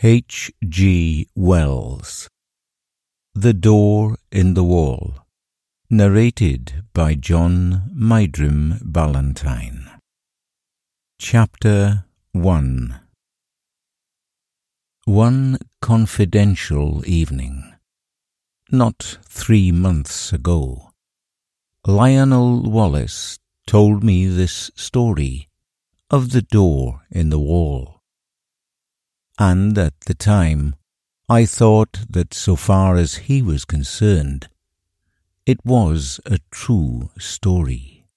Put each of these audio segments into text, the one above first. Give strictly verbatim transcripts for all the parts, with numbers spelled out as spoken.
H. G. Wells. The Door in the Wall. Narrated by John Mydrim Ballantyne. Chapter one. One confidential evening, not three months ago, Lionel Wallace told me this story of the door in the wall. And at the time, I thought that so far as he was concerned, it was a true story.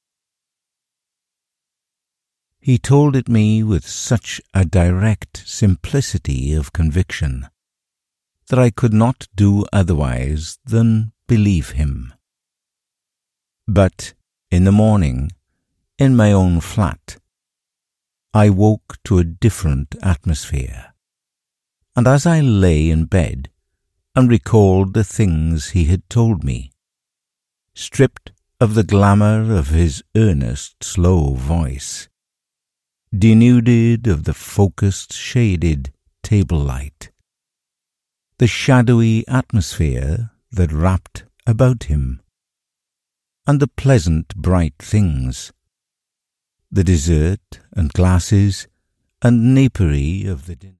He told it me with such a direct simplicity of conviction that I could not do otherwise than believe him. But in the morning, in my own flat, I woke to a different atmosphere. And as I lay in bed and recalled the things he had told me, stripped of the glamour of his earnest, slow voice, denuded of the focused, shaded table light, the shadowy atmosphere that wrapped about him, and the pleasant, bright things, the dessert and glasses and napery of the dinner,